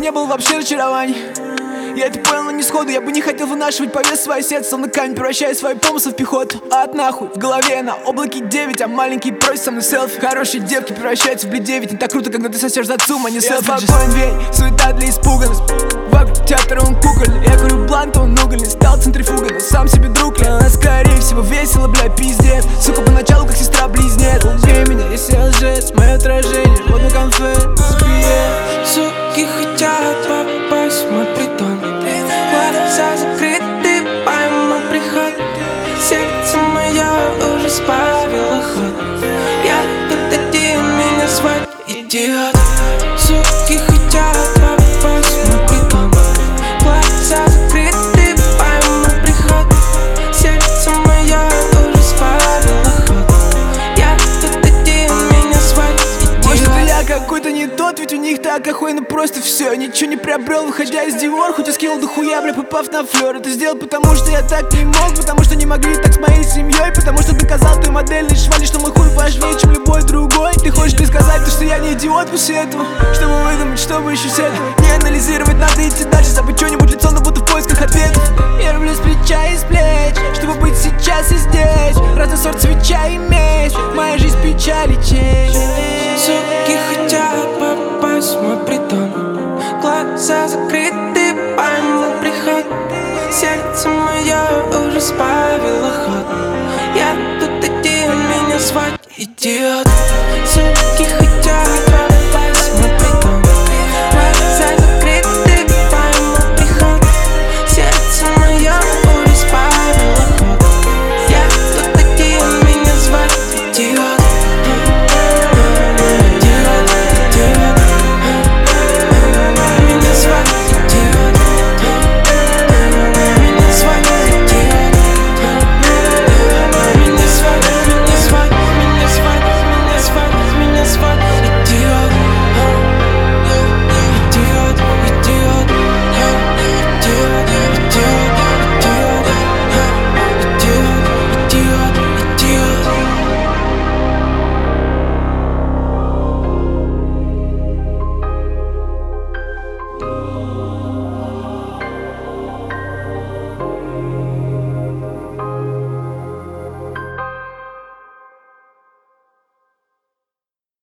не было вообще разочарований. Я это понял, но не сходу. Я бы не хотел вынашивать по весу свое сердце, словно камень, превращая свои помыслы в пехоту. От нахуй, в голове на облаке 9, а маленький просит со мной селфи. Хорошие девки превращаются в бледь-9. Не так круто, когда ты сосешь за цум, а не селфи. Я спокоен, верь, суета для испуганных. Вокруг театра он кукольный. Я курю блант, он угольный. Стал центрифугой, но сам себе друг. Она скорее всего весело, бля, пиздец. Сука, поначалу как сестра-близнец. Убей меня, если я лжец. Мое отражение, вот на конфет. Суки хотят попасть в мой притон. Глаза закрыты, пойму приход. Сердце мое уже сбавило ход. Я тут один, меня звать идиот. Суки хотят попасть в мой притон. Глаза закрыты, пойму приход. Сердце мое уже сбавило ход. Я тут один, меня звать идиот. Может, это я какой-то не тот, ведь у них так охуенно просто все. Ничего не приобрел, выходя из Dior. Хоть и скинул дохуя, бля, попав на флёр. Это сделал, потому что я так не мог. Потому что не могли так с моей семьей. Потому что доказал той модельной швали, что мой хуй важнее, чем любой другой. Ты хочешь мне сказать, что я не идиот после этого? Чтобы выдумать, чтобы еще с этого не анализировать, надо идти дальше. Забыть что-нибудь лицо, но буду в поисках ответов. Я люблю с плеча и с плеч, чтобы быть сейчас и здесь. Разный сорт свеча и меч. Моя жизнь печаль и честь. Суки хотят попасть в мой притон. Глаза закрыты, пойму приход. Сердце мое уже сбавило ход. Я тут один, меня звать идиот.